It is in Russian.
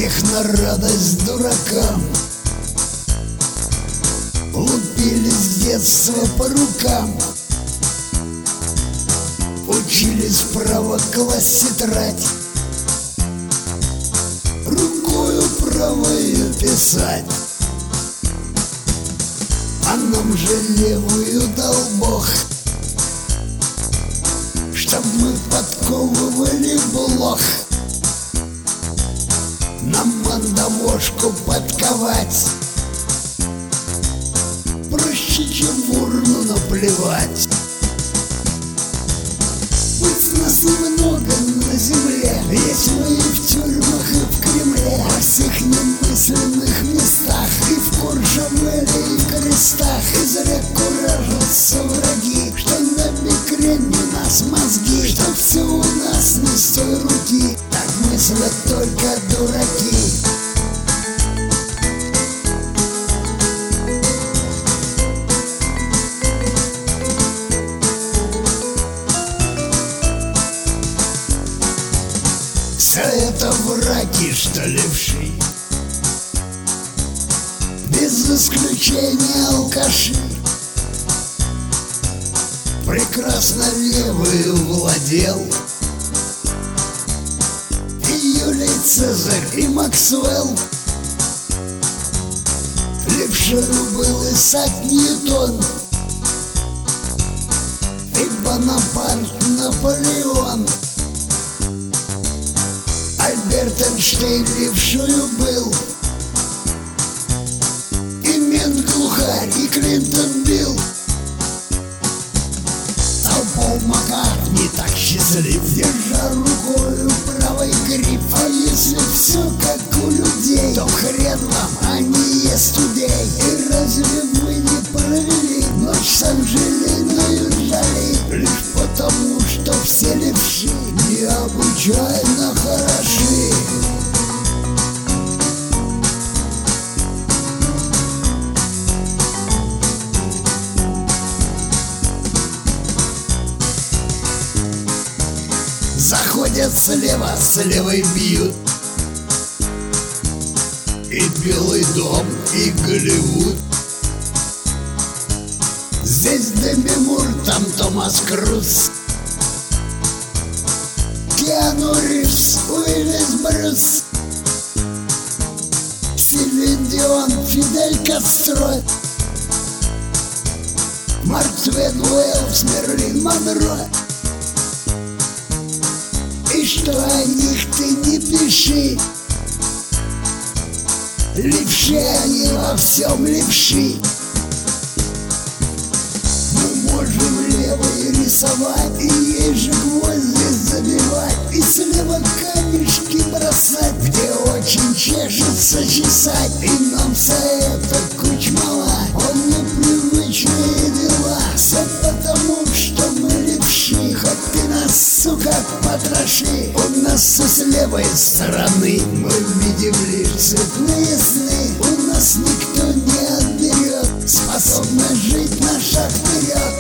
всех на радость дуракам. Лупили с детства по рукам, учились право класть тетрадь, рукою правою писать. А нам же левую дал Бог, чтоб мы подковывали блох. Нам мандавошку подковать проще, чем в урну наплевать. Пусть нас немного на земле, есть мы и в тюрьмах, и в Кремле, во всех немысленных местах, и в Куршавеле, и в крестах. И зря куражатся враги, что на бекрень у нас мозги, что все у нас не с той руки. Так мыслят только дураки. Все это враги, что левши, без исключения алкаши. Прекрасно левую владел и Юлий Цезарь, и Максвелл. Левшою был Исаак Ньютон, и Бонапарт, Наполеон. Альберт Эйнштейн левшою был, и Мент Глухарь, и Клинтон Билл. А Пол Маккартни так счастлив, держа рукою правой гриф. А если все как у людей, то хрен вам, а не ест людей. И разве мы не провели ночь с Анджелиной Джоли, лишь потому, что все левши необычайно хороши? Заходят слева, с левой бьют, и Белый дом, и Голливуд. Здесь Деми Мур, там Томас Круз, Киану Ривз, Уиллис Брюс, Сильвин Дион, Фидель Кастро, Марк Твен Уэллс, Мерлин Монро. И что о них ты не пиши, левши они во всем левши. Мы можем левой рисовать, и ей же гвозди забивать, и слева камешки бросать, где очень чешется чесать. И нам вся эта кучмала, он непривычные дела. Все потому, что мы левши, хоть ты нас, сука, потроши. У нас все с левой стороны, мы видим лишь цветные сны. У нас никто не отберет способность жить на шаг вперед.